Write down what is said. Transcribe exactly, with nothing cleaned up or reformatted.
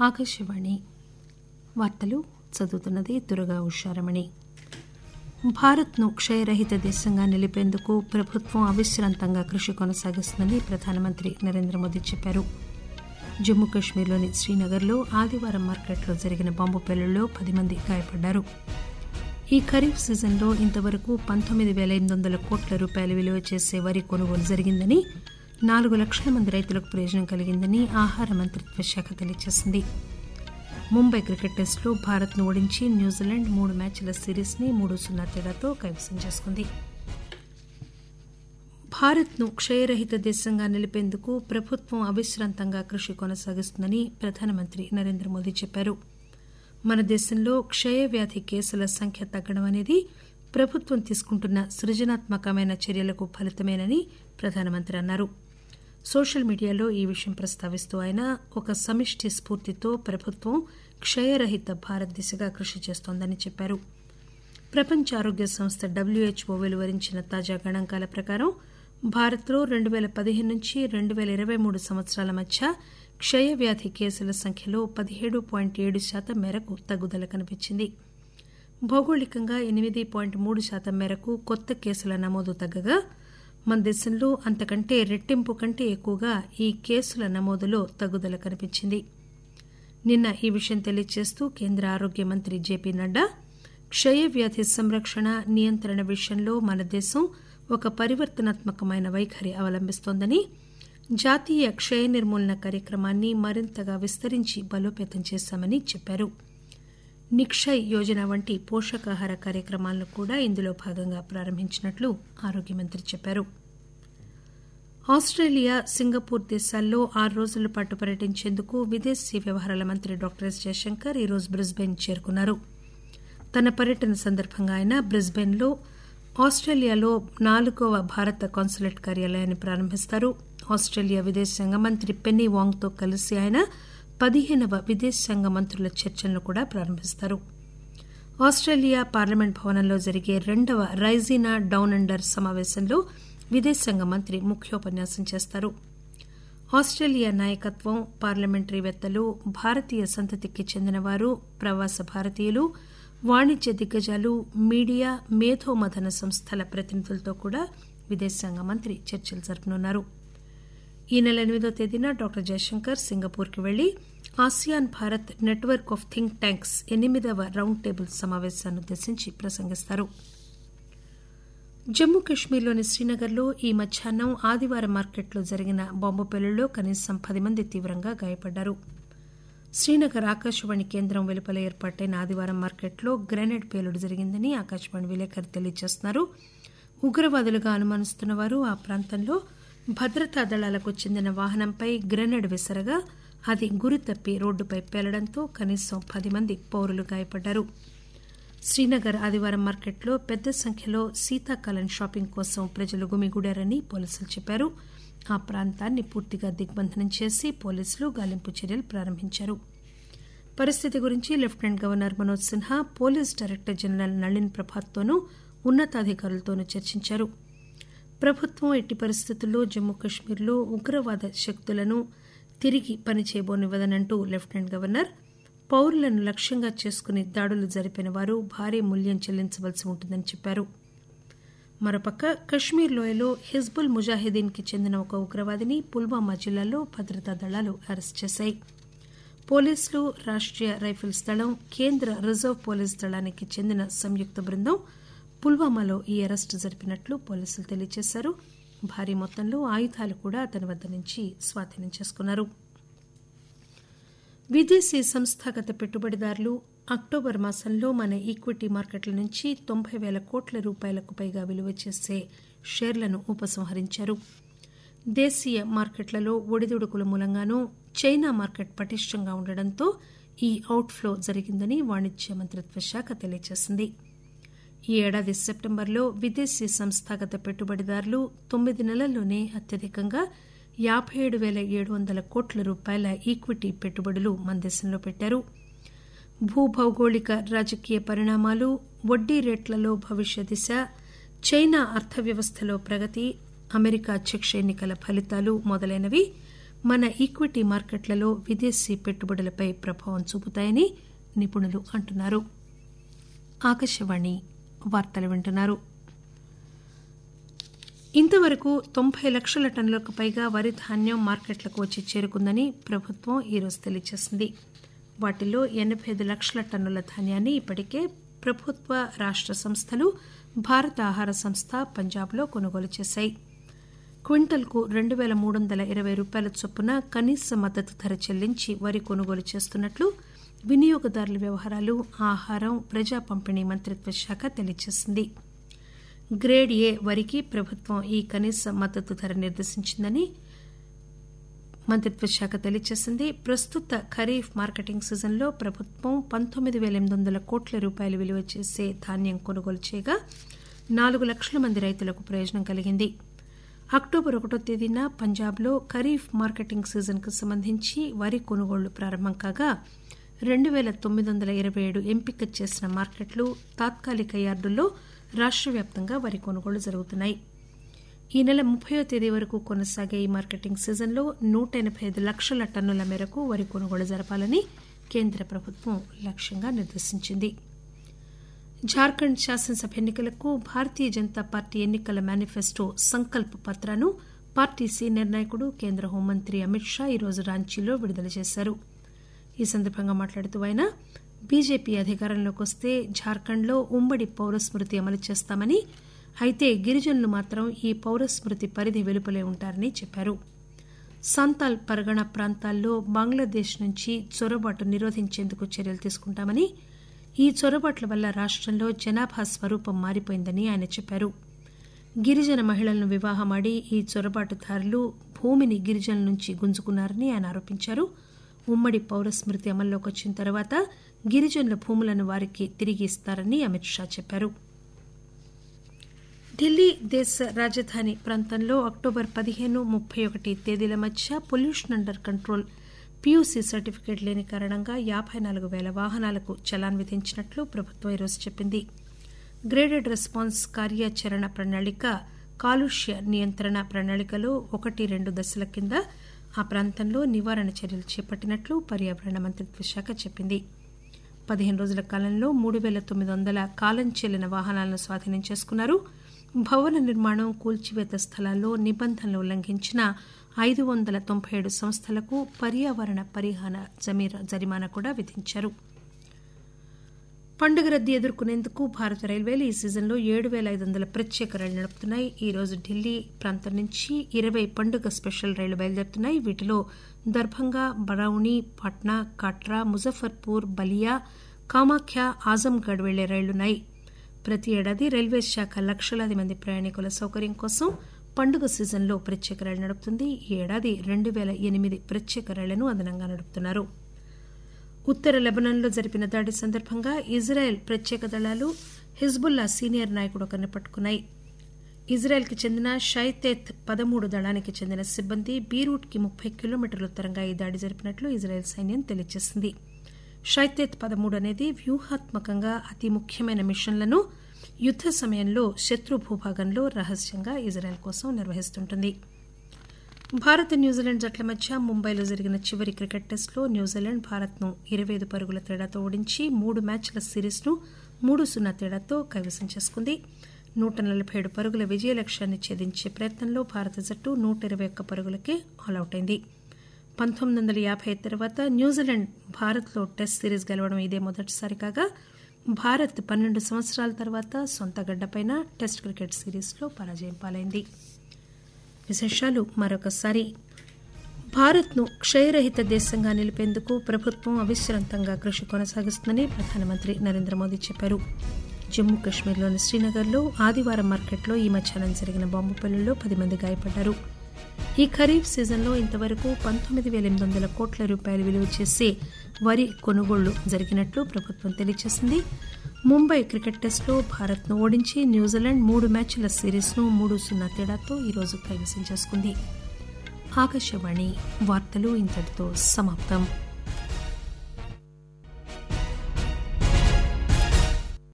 ఆకాశవాణి వార్తలు చదువుతున్నది దుర్గా ఉషారమణి. భారత్ను క్షయరహిత దేశంగా నిలిపేందుకు ప్రభుత్వం అవిశ్రాంతంగా కృషి కొనసాగిస్తుందని ప్రధానమంత్రి నరేంద్ర మోదీ చెప్పారు. జమ్మూ కశ్మీర్లోని శ్రీనగర్లో ఆదివారం మార్కెట్లో జరిగిన బాంబు పేలుళ్లలో పది మంది గాయపడ్డారు. ఈ ఖరీఫ్ సీజన్లో ఇంతవరకు పంతొమ్మిది పేల ఎనిమిది వందల కోట్ల రూపాయలు విలువ చేసే వరి కొనుగోలు జరిగిందని, నాలుగు లక్షల మంది రైతులకు ప్రయోజనం కలిగిందని ఆహార మంత్రిత్వ శాఖ తెలియజేసింది. ముంబై క్రికెట్ టెస్టులో భారత్ను ఓడించి న్యూజిలాండ్ మూడు మ్యాచ్ల సిరీస్ని మూడు సున్నా తేడాతో కైవసం చేసుకుంది. భారత్ను క్షయరహిత దేశంగా నిలిపేందుకు ప్రభుత్వం అవిశ్రాంతంగా కృషి కొనసాగిస్తుందని ప్రధానమంత్రి నరేంద్ర మోదీ చెప్పారు. మన దేశంలో క్షయవ్యాధి కేసుల సంఖ్య తగ్గడం అనేది ప్రభుత్వం తీసుకుంటున్న సృజనాత్మకమైన చర్యలకు ఫలితమేనని ప్రధానమంత్రి అన్నారు. సోషల్ మీడియాలో ఈ విషయం ప్రస్తావిస్తూ ఆయన ఒక సమిష్టి స్ఫూర్తితో ప్రభుత్వం క్షయరహిత భారత్ దిశగా కృషి చేస్తోందని చెప్పారు. ప్రపంచ ఆరోగ్య సంస్థ డబ్ల్యూహెచ్ఓ వెలువరించిన తాజా గణాంకాల ప్రకారం భారత్లో రెండు పేల పదిహేను నుంచి రెండు పేల ఇరవై మూడు సంవత్సరాల మధ్య క్షయవ్యాధి కేసుల సంఖ్యలో పదిహేడు పాయింట్ ఏడు శాతం మేరకు తగ్గుదల కనిపించింది. భౌగోళికంగా ఎనిమిది పాయింట్ మూడు శాతం మేరకు కొత్త కేసుల నమోదు తగ్గగా మన దేశంలో అంతకంటే రెట్టింపు కంటే ఎక్కువగా ఈ కేసుల నమోదులో తగ్గుదల కనిపించింది. నిన్న ఈ విషయం తెలియజేస్తూ కేంద్ర ఆరోగ్య మంత్రి జేపీ నడ్డా క్షయవ్యాధి సంరక్షణ నియంత్రణ విషయంలో మన దేశం ఒక పరివర్తనాత్మకమైన వైఖరి అవలంబిస్తోందని, జాతీయ క్షయ నిర్మూలన కార్యక్రమాన్ని మరింతగా విస్తరించి బలోపేతం చేశామని చెప్పారు. నిక్షయ్ యోజన వంటి పోషకాహార కార్యక్రమాలను కూడా ఇందులో భాగంగా ప్రారంభించినట్లు ఆరోగ్య మంత్రి చెప్పారు. ఆస్టేలియా, సింగపూర్ దేశాల్లో ఆరు రోజుల పాటు పర్యటించేందుకు విదేశీ వ్యవహారాల మంత్రి డాక్టర్ ఎస్ జయశంకర్ ఈరోజు బ్రిస్బెన్ చేరుకున్నారు. తన పర్యటన సందర్భంగా ఆయన బ్రిస్బెన్లో ఆస్టేలియాలో నాలుగవ భారత కాన్సులేట్ కార్యాలయాన్ని ప్రారంభిస్తారు. ఆస్టేలియా విదేశాంగ మంత్రి పెన్నీ వాంగ్తో కలిసి ఆయన పదిహేనవ విదేశాంగ మంత్రుల చర్చలను కూడా ప్రారంభిస్తారు. ఆస్టేలియా పార్లమెంట్ భవనంలో జరిగే రెండవ రైజీనా డౌన్ అండర్ సమావేశంలో విదేశాంగ మంత్రి ముఖ్యోపన్యాసం చేస్తారు. ఆస్టేలియా నాయకత్వం, పార్లమెంటరీవేత్తలు, భారతీయ సంతతికి చెందినవారు, ప్రవాస భారతీయులు, వాణిజ్య దిగ్గజాలు, మీడియా, మేధోమథన సంస్థల ప్రతినిధులతో కూడా విదేశాంగ మంత్రి చర్చలు జరపనున్నారు. ఈ నెల ఎనిమిదో తేదీన డాక్టర్ జయశంకర్ సింగపూర్కి వెళ్లి ASEAN Bharat network of think tanks ఎనిమిదవ రౌండ్ టేబుల్ సమావేశాన్ని ఉద్దేశించి ప్రసంగిస్తారు. జమ్మూ కశ్మీర్లోని శ్రీనగర్లో ఈ మధ్యాహ్నం ఆదివారం మార్కెట్లో జరిగిన బాంబు పేలుళ్లలో కనీసం పది మంది తీవ్రంగా గాయపడ్డారు. శ్రీనగర్ ఆకాశవాణి కేంద్రం వెలుపల ఏర్పాటైన ఆదివారం మార్కెట్లో గ్రెనేడ్ పేలుడు జరిగిందని ఆకాశవాణి విలేకరి తెలియజేస్తున్నారు. ఉగ్రవాదులుగా అనుమానిస్తున్న వారు ఆ ప్రాంతంలో భద్రతా దళాలకు చెందిన వాహనంపై గ్రెనేడ్ విసరగా అది గురి తప్పి రోడ్డుపై పేలడంతో కనీసం పది మంది పౌరులు గాయపడ్డారు. శ్రీనగర్ ఆదివారం మార్కెట్లో పెద్ద సంఖ్యలో శీతాకాలం షాపింగ్ కోసం ప్రజలు గుమిగూడారని పోలీసులు చెప్పారు. ఆ ప్రాంతాన్ని పూర్తిగా దిగ్బంధనం చేసి పోలీసులు గాలింపు చర్యలు ప్రారంభించారు. పరిస్థితి గురించి lieutenant governor Manoj Sinha police director general Nalin ప్రభాత్తోనూ ఉన్నతాధికారులతోనూ చర్చించారు. ప్రభుత్వం ఎట్టి పరిస్థితుల్లో జమ్మూ కశ్మీర్లో ఉగ్రవాద శక్తులను తిరిగి పనిచేయబోనివ్వదనంటూ లెఫ్టినెంట్ గవర్నర్ పౌరులను లక్ష్యంగా చేసుకుని దాడులు జరిపిన వారు భారీ మూల్యం చెల్లించవలసి ఉంటుందని చెప్పారు. మరోపక్క కశ్మీర్ లోయలో హిజ్బుల్ ముజాహిదీన్ కి చెందిన ఒక ఉగ్రవాదిని పుల్వామా జిల్లాలో భద్రతా దళాలు అరెస్టు చేశాయి. పోలీసులు, రాష్ట్రీయ రైఫిల్స్ దళం, కేంద్ర రిజర్వ్ పోలీస్ దళానికి చెందిన సంయుక్త బృందం పుల్వామాలో ఈ అరెస్టు జరిపినట్లు పోలీసులు తెలియజేశారు. భారీ మొత్తంలో ఆయుధాలు కూడా అతని వద్ద నుంచి స్వాధీనం చేసుకున్నారు. విదేశీ సంస్థాగత పెట్టుబడిదారులు అక్టోబర్ మాసంలో మన ఈక్విటీ మార్కెట్ల నుంచి తొంభై పేల కోట్ల రూపాయలకు పైగా విలువ చేసే షేర్లను ఉపసంహరించారు. దేశీయ మార్కెట్లలో ఒడిదుడుకుల మూలంగానూ చైనా మార్కెట్ పటిష్టంగా ఉండడంతో ఈ అవుట్ఫ్లో జరిగిందని వాణిజ్య మంత్రిత్వ శాఖ తెలియజేసింది. ఈ ఏడాది సెప్టెంబర్లో విదేశీ సంస్థాగత పెట్టుబడిదారులు తొమ్మిది నెలల్లోనే అత్యధికంగా యాబై ఏడు పేల ఏడు వందల కోట్ల రూపాయల ఈక్విటీ పెట్టుబడులు మన దేశంలో పెట్టారు. భూభౌగోళిక రాజకీయ పరిణామాలు, వడ్డీ రేట్లలో భవిష్య దిశ, చైనా అర్థవ్యవస్థలో ప్రగతి, అమెరికా అధ్యక్ష ఎన్నికల ఫలితాలు మొదలైనవి మన ఈక్విటీ మార్కెట్లలో విదేశీ పెట్టుబడులపై ప్రభావం చూపుతాయని నిపుణులు అంటున్నారు. ఆకాశవాణి వార్తలు వింటున్నారు. ఇంతవరకు తొంభై లక్షల టన్నులకు పైగా వరి ధాన్యం మార్కెట్లకు వచ్చి చేరుకుందని ప్రభుత్వం ఈరోజు తెలియజేసింది. వాటిల్లో ఎనబై ఐదు లక్షల టన్నుల ధాన్యాన్ని ఇప్పటికే ప్రభుత్వ రాష్ట సంస్థలు భారత ఆహార సంస్థ పంజాబ్లో కొనుగోలు చేశాయి. క్వింటల్కు రెండు పేల మూడు వందల ఇరవై రూపాయల చొప్పున కనీస మద్దతు ధర చెల్లించి వరి కొనుగోలు చేస్తున్నట్లు వినియోగదారుల వ్యవహారాలు, ఆహారం, ప్రజా పంపిణీ మంత్రిత్వ శాఖ తెలియజేసింది. గ్రేడ్ ఏ వరికి ప్రభుత్వం ఈ కనీస మద్దతు ధర నిర్దేశించిందని మంత్రిత్వ శాఖ తెలియజేసింది. ప్రస్తుత ఖరీఫ్ మార్కెటింగ్ సీజన్లో ప్రభుత్వం పంతొమ్మిది పేల ఎనిమిది వందల కోట్ల రూపాయలు విలువ చేసే ధాన్యం కొనుగోలు చేయగా నాలుగు లక్షల మంది రైతులకు ప్రయోజనం కలిగింది. అక్టోబర్ ఒకటో తేదీన పంజాబ్లో ఖరీఫ్ మార్కెటింగ్ సీజన్కు సంబంధించి వరి కొనుగోళ్లు ప్రారంభం కాగా రెండు పేల తొమ్మిది వందల ఇరవై ఏడు ఎంపిక చేసిన మార్కెట్లు, తాత్కాలిక యార్డుల్లో రాష్ట వ్యాప్తంగా వరి కొనుగోళ్లు జరుగుతున్నాయి. ఈ నెల ముప్పయో తేదీ వరకు కొనసాగే ఈ మార్కెటింగ్ సీజన్లో నూట ఎనబై ఐదు లక్షల టన్నుల మేరకు వరి కొనుగోళ్లు జరపాలని కేంద్ర ప్రభుత్వం లక్ష్యంగా నిర్దేశించింది. జార్ఖండ్ శాసనసభ ఎన్నికలకు భారతీయ జనతా పార్టీ ఎన్నికల మేనిఫెస్టో సంకల్ప్ పత్రాను పార్టీ సీనియర్ నాయకుడు, కేంద్ర హోంమంత్రి అమిత్ షా ఈరోజు రాంచీలో విడుదల చేశారు. ఈ సందర్భంగా మాట్లాడుతూ ఆయన బీజేపీ అధికారంలోకి వస్తే జార్ఖండ్లో ఉమ్మడి పౌరస్మృతి అమలు చేస్తామని, అయితే గిరిజనులు మాత్రం ఈ పౌరస్మృతి పరిధి వెలుపలే ఉంటారని చెప్పారు. సంతాల్ పరగణ ప్రాంతాల్లో బంగ్లాదేశ్ నుంచి చొరబాటు నిరోధించేందుకు చర్యలు తీసుకుంటామని, ఈ చొరబాట్ల వల్ల రాష్టంలో జనాభా స్వరూపం మారిపోయిందని ఆయన చెప్పారు. గిరిజన మహిళలను వివాహమాడి ఈ చొరబాటుదారులు భూమిని గిరిజనుల నుంచి గుంజుకున్నారని ఆయన ఆరోపించారు. ఉమ్మడి పౌరస్మృతి అమల్లోకి వచ్చిన తర్వాత గిరిజనుల భూములను వారికి తిరిగి ఇస్తారని అమిత్ షా చెప్పారు. ఢిల్లీ దేశ రాజధాని ప్రాంతంలో అక్టోబర్ పదిహేను ముప్పై ఒకటి తేదీల మధ్య pollution under control PUC certificate లేని కారణంగా యాబై నాలుగు పేల వాహనాలకు చలాన్ విధించినట్లు ప్రభుత్వం ఈరోజు చెప్పింది. గ్రేడెడ్ రెస్పాన్స్ కార్యాచరణ ప్రణాళిక, కాలుష్య నియంత్రణ ప్రణాళికలో ఒకటి రెండు దశల కింద ఆ ప్రాంతంలో నివారణ చర్యలు చేపట్టినట్లు పర్యావరణ మంత్రిత్వ శాఖ చెప్పింది. పదిహేను రోజుల కాలంలో మూడు పేల తొమ్మిది వందల కాలం చెల్లిన వాహనాలను స్వాధీనం చేసుకున్నారు. భవన నిర్మాణం, కూల్చివేత స్థలాల్లో నిబంధనలు ఉల్లంఘించిన ఐదు వందల తొంభై ఏడు సంస్థలకు పర్యావరణ పరిహార జరిమానా కూడా విధించారు. పండుగ రద్దీ ఎదుర్కొనేందుకు భారత రైల్వేలు ఈ సీజన్లో ఏడు పేల ఐదు వందల ప్రత్యేక రైళ్లు నడుపుతున్నాయి. ఈ రోజు ఢిల్లీ ప్రాంతం నుంచి ఇరవై పండుగ స్పెషల్ రైళ్లు బయలుదేరుతున్నాయి. వీటిలో దర్భంగా, బరౌని, పాట్నా, కాట్రా, ముజఫర్పూర్, బలియా, కామాఖ్య, ఆజంగఢ్ వెళ్లే రైళ్లున్నాయి. ప్రతి ఏడాది రైల్వే శాఖ లక్షలాది మంది ప్రయాణికుల సౌకర్యం కోసం పండుగ సీజన్లో ప్రత్యేక రైళ్లు నడుపుతుంది. ఈ ఏడాది రెండు పేల ఎనిమిది ప్రత్యేక రైళ్లను అదనంగా నడుపుతున్నారు. ఉత్తర లెబనాన్లో జరిపిన దాడి సందర్భంగా ఇజ్రాయెల్ ప్రత్యేక దళాలు హిజ్బుల్లా సీనియర్ నాయకుడు ఒకరిని పట్టుకున్నాయి. ఇజ్రాయెల్కి చెందిన షైతేత్ పదమూడు దళానికి చెందిన సిబ్బంది బీరూట్కి ముప్పై కిలోమీటర్ల ఉత్తరంగా ఈ దాడి జరిపినట్లు ఇజ్రాయెల్ సైన్యం తెలియజేసింది. షైతేత్ పదమూడు అనేది వ్యూహాత్మకంగా అతి ముఖ్యమైన మిషన్లను యుద్ద సమయంలో శత్రు భూభాగంలో రహస్యంగా ఇజ్రాయెల్ కోసం నిర్వహిస్తుంటుంది. భారత్ న్యూజిలాండ్ జట్ల మధ్య ముంబైలో జరిగిన చివరి క్రికెట్ టెస్టులో న్యూజిలాండ్ భారత్ను ఇరవై ఐదు పరుగుల తేడాతో ఓడించి మూడు మ్యాచ్ల సిరీస్ను మూడు సున్నా తేడాతో కైవసం చేసుకుంది. నూట నలభై ఏడు పరుగుల విజయ లక్ష్యాన్ని ఛేదించే ప్రయత్నంలో భారత జట్టు నూట ఇరవై ఒక్క పరుగులకే ఆలౌట్ అయింది. పంతొమ్మిది వందల యాభై తర్వాత న్యూజిలాండ్ భారత్లో టెస్ట్ సిరీస్ గెలవడం ఇదే మొదటిసారి కాగా భారత్ పన్నెండు సంవత్సరాల తర్వాత సొంత గడ్డపైన టెస్ట్ క్రికెట్ సిరీస్లో పరాజయం పాలైంది. విశేషాలు మరొకసారి. భారత్ను క్షయరహిత దేశంగా నిలిపేందుకు ప్రభుత్వం అవిశ్రాంతంగా కృషి కొనసాగిస్తుందని ప్రధానమంత్రి నరేంద్ర మోదీ చెప్పారు. జమ్మూ కశ్మీర్లోని శ్రీనగర్లో ఆదివారం మార్కెట్లో ఈ మధ్యాహ్నం జరిగిన బాంబు పేలుళ్లలో పది మంది గాయపడ్డారు. ఈ ఖరీఫ్ సీజన్లో ఇంతవరకు పంతొమ్మిది పేల ఎనిమిది వందల కోట్ల రూపాయలు విలువ చేసే వరి కొనుగోళ్లు జరిగినట్లు ప్రభుత్వం తెలియజేసింది. ముంబై క్రికెట్ టెస్టులో భారత్ను ఓడించి న్యూజిలాండ్ మూడు మ్యాచ్ల సిరీస్ను మూడు సున్నా తేడాతో ఈరోజు కైవసం చేసుకుంది. ఆకాశవాణి వార్తలు ఇంతటితో సమాప్తం.